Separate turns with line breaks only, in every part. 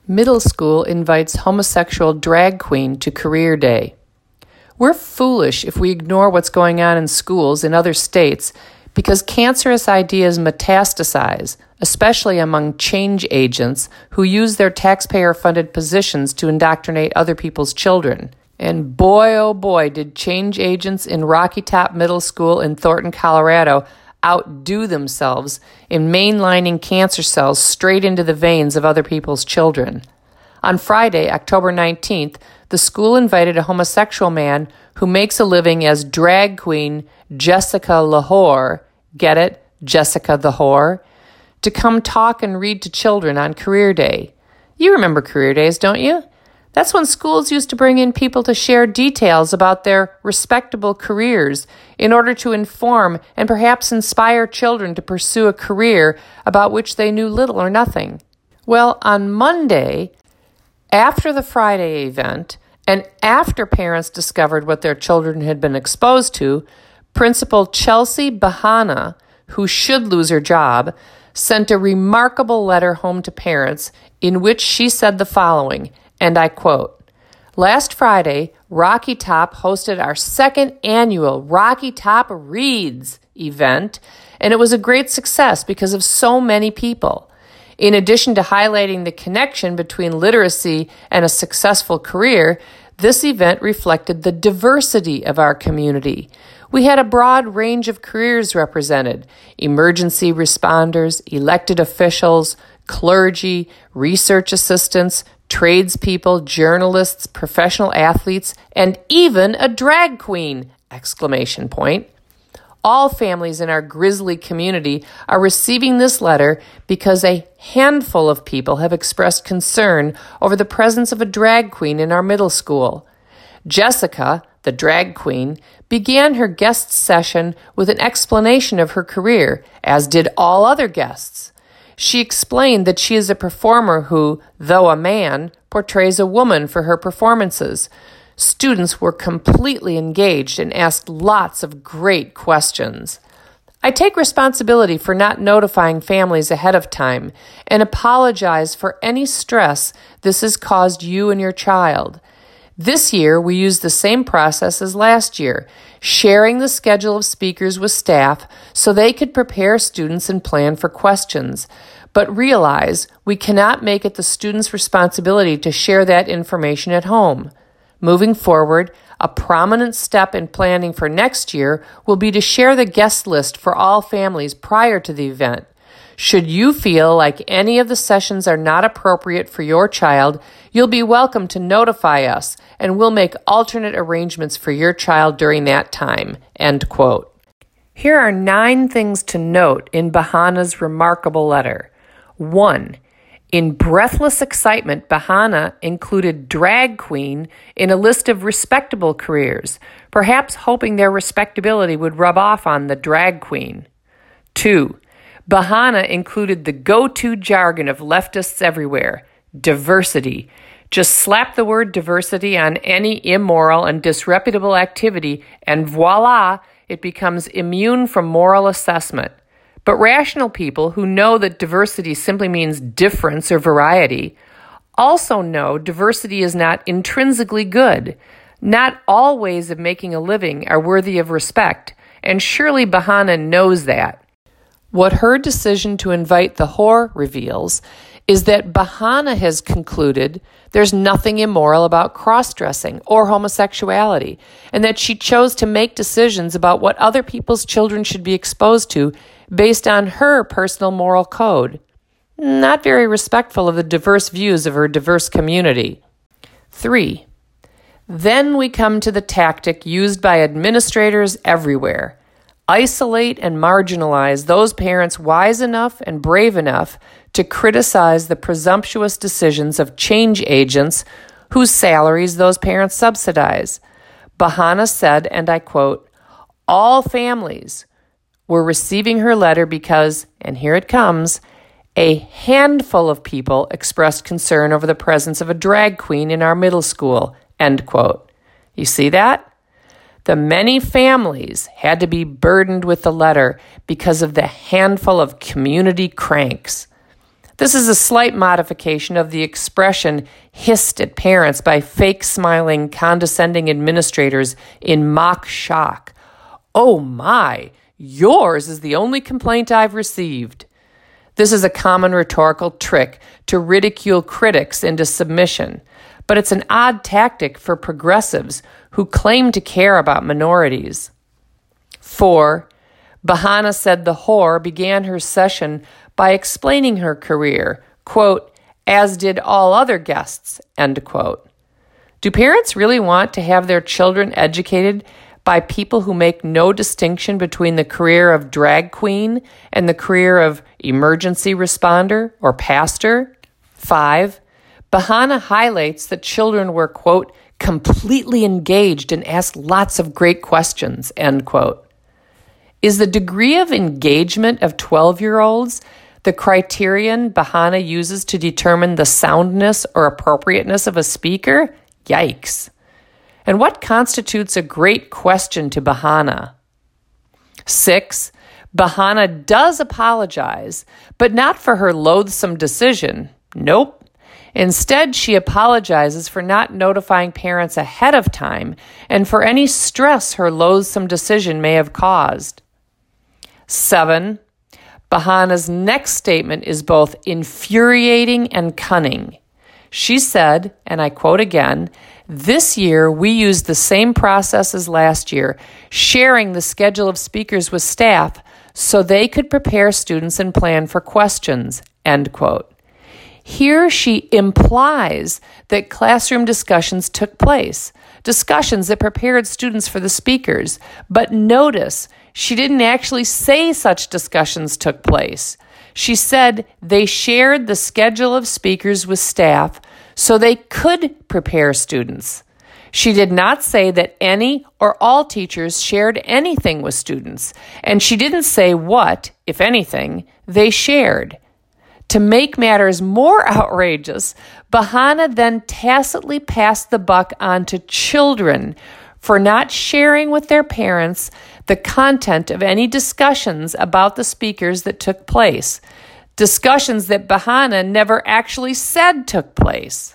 Middle school invites homosexual drag queen to career day. We're foolish if we ignore what's going on in schools in other states because cancerous ideas metastasize, especially among change agents who use their taxpayer-funded positions to indoctrinate other people's children. And boy, oh boy, did change agents in Rocky Top Middle School in Thornton, Colorado outdo themselves in mainlining cancer cells straight into the veins of other people's children. On Friday, October 19th, the school invited a homosexual man who makes a living as drag queen Jessica Lahore, get it, Jessica the Whore, to come talk and read to children on Career Day. You remember Career Days, don't you? That's when schools used to bring in people to share details about their respectable careers in order to inform and perhaps inspire children to pursue a career about which they knew little or nothing. Well, on Monday, after the Friday event, and after parents discovered what their children had been exposed to, Principal Chelsea Bahana, who should lose her job, sent a remarkable letter home to parents in which she said the following, and I quote, "Last Friday, Rocky Top hosted our second annual Rocky Top Reads event, and it was a great success because of so many people. In addition to highlighting the connection between literacy and a successful career, this event reflected the diversity of our community. We had a broad range of careers represented: emergency responders, elected officials, clergy, research assistants, tradespeople, journalists, professional athletes, and even a drag queen! Exclamation point. All families in our grisly community are receiving this letter because a handful of people have expressed concern over the presence of a drag queen in our middle school. Jessica, the drag queen, began her guest session with an explanation of her career, as did all other guests. She explained that she is a performer who, though a man, portrays a woman for her performances. Students were completely engaged and asked lots of great questions. I take responsibility for not notifying families ahead of time and apologize for any stress this has caused you and your child. This year, we used the same process as last year, sharing the schedule of speakers with staff so they could prepare students and plan for questions. But realize we cannot make it the students' responsibility to share that information at home. Moving forward, a prominent step in planning for next year will be to share the guest list for all families prior to the event. Should you feel like any of the sessions are not appropriate for your child, you'll be welcome to notify us, and we'll make alternate arrangements for your child during that time." End quote. Here are 9 things to note in Bahana's remarkable letter. 1. In breathless excitement, Bahana included drag queen in a list of respectable careers, perhaps hoping their respectability would rub off on the drag queen. 2. Bahana included the go-to jargon of leftists everywhere: diversity. Just slap the word diversity on any immoral and disreputable activity, and voila, it becomes immune from moral assessment. But rational people who know that diversity simply means difference or variety also know diversity is not intrinsically good. Not all ways of making a living are worthy of respect, and surely Bahana knows that. What her decision to invite the whore reveals is that Bahana has concluded there's nothing immoral about cross-dressing or homosexuality, and that she chose to make decisions about what other people's children should be exposed to based on her personal moral code. Not very respectful of the diverse views of her diverse community. 3. Then we come to the tactic used by administrators everywhere: isolate and marginalize those parents wise enough and brave enough to criticize the presumptuous decisions of change agents whose salaries those parents subsidize. Bahana said, and I quote, "All families were receiving her letter because, and here it comes, a handful of people expressed concern over the presence of a drag queen in our middle school." End quote. You see that? The many families had to be burdened with the letter because of the handful of community cranks. This is a slight modification of the expression hissed at parents by fake smiling, condescending administrators in mock shock. "Oh my, yours is the only complaint I've received." This is a common rhetorical trick to ridicule critics into submission, but it's an odd tactic for progressives who claim to care about minorities. 4. Bahana said the whore began her session by explaining her career, quote, "as did all other guests," end quote. Do parents really want to have their children educated by people who make no distinction between the career of drag queen and the career of emergency responder or pastor? 5. Bahana highlights that children were, quote, "completely engaged and asked lots of great questions," end quote. Is the degree of engagement of 12-year-olds the criterion Bahana uses to determine the soundness or appropriateness of a speaker? Yikes. And what constitutes a great question to Bahana? 6. Bahana does apologize, but not for her loathsome decision. Nope. Instead, she apologizes for not notifying parents ahead of time and for any stress her loathsome decision may have caused. 7. Bahana's next statement is both infuriating and cunning. She said, and I quote again, "This year we used the same process as last year, sharing the schedule of speakers with staff so they could prepare students and plan for questions," end quote. Here she implies that classroom discussions took place, discussions that prepared students for the speakers. But notice, she didn't actually say such discussions took place. She said they shared the schedule of speakers with staff so they could prepare students. She did not say that any or all teachers shared anything with students, and she didn't say what, if anything, they shared. To make matters more outrageous, Bahana then tacitly passed the buck on to children for not sharing with their parents the content of any discussions about the speakers that took place, discussions that Bahana never actually said took place.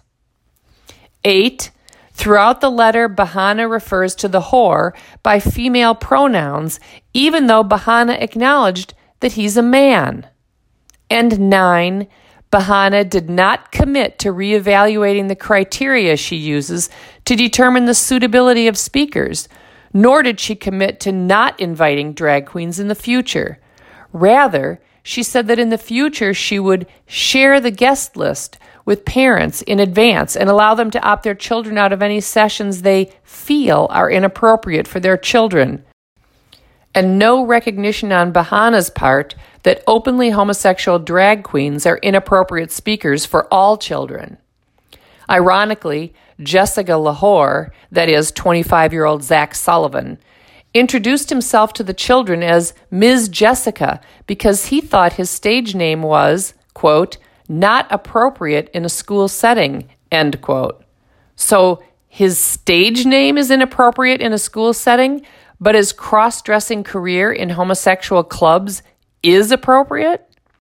8. Throughout the letter, Bahana refers to the whore by female pronouns, even though Bahana acknowledged that he's a man. And 9. Bahana did not commit to reevaluating the criteria she uses to determine the suitability of speakers, nor did she commit to not inviting drag queens in the future. Rather, she said that in the future she would share the guest list with parents in advance and allow them to opt their children out of any sessions they feel are inappropriate for their children. And no recognition on Bahana's part that openly homosexual drag queens are inappropriate speakers for all children. Ironically, Jessica Lahore, that is 25-year-old Zach Sullivan, introduced himself to the children as Ms. Jessica because he thought his stage name was, quote, "not appropriate in a school setting," end quote. So his stage name is inappropriate in a school setting, but his cross-dressing career in homosexual clubs is appropriate?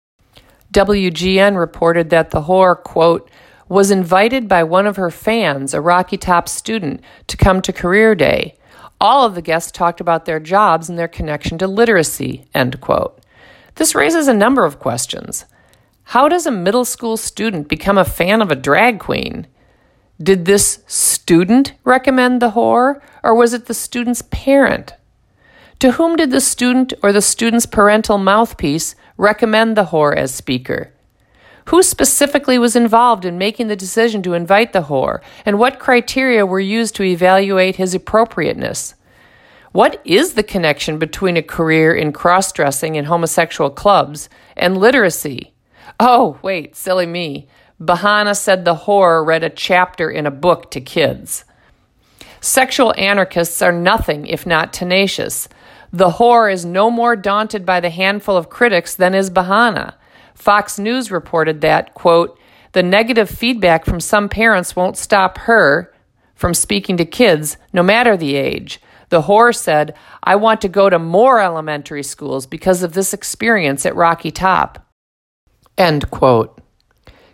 WGN reported that the whore, quote, "was invited by one of her fans, a Rocky Top student, to come to Career Day. All of the guests talked about their jobs and their connection to literacy," end quote. This raises a number of questions. How does a middle school student become a fan of a drag queen? Did this student recommend the whore, or was it the student's parent? To whom did the student or the student's parental mouthpiece recommend the whore as speaker? Who specifically was involved in making the decision to invite the whore, and what criteria were used to evaluate his appropriateness? What is the connection between a career in cross-dressing in homosexual clubs and literacy? Oh, wait, silly me. Bahana said the whore read a chapter in a book to kids. Sexual anarchists are nothing if not tenacious. The whore is no more daunted by the handful of critics than is Bahana. Fox News reported that, quote, "the negative feedback from some parents won't stop her from speaking to kids, no matter the age. The whore said, 'I want to go to more elementary schools because of this experience at Rocky Top,'" end quote.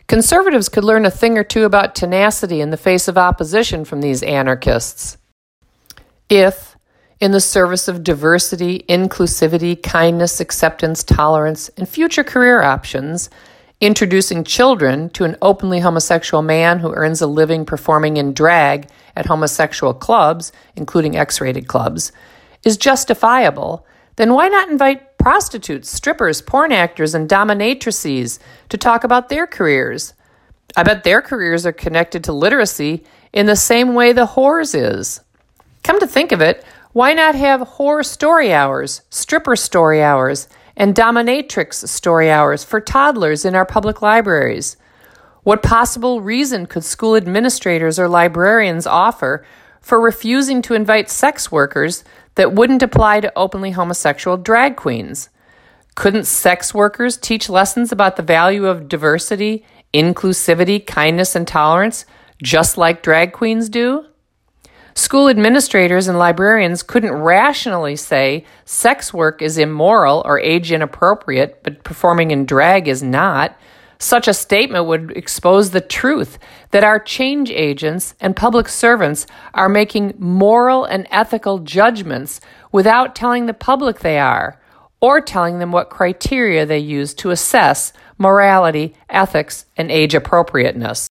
Conservatives could learn a thing or two about tenacity in the face of opposition from these anarchists. If, in the service of diversity, inclusivity, kindness, acceptance, tolerance, and future career options, introducing children to an openly homosexual man who earns a living performing in drag at homosexual clubs, including X-rated clubs, is justifiable, then why not invite prostitutes, strippers, porn actors, and dominatrices to talk about their careers? I bet their careers are connected to literacy in the same way the whores is. Come to think of it, why not have whore story hours, stripper story hours, and dominatrix story hours for toddlers in our public libraries? What possible reason could school administrators or librarians offer for refusing to invite sex workers that wouldn't apply to openly homosexual drag queens? Couldn't sex workers teach lessons about the value of diversity, inclusivity, kindness, and tolerance, just like drag queens do? School administrators and librarians couldn't rationally say sex work is immoral or age inappropriate, but performing in drag is not. Such a statement would expose the truth that our change agents and public servants are making moral and ethical judgments without telling the public they are, or telling them what criteria they use to assess morality, ethics, and age appropriateness.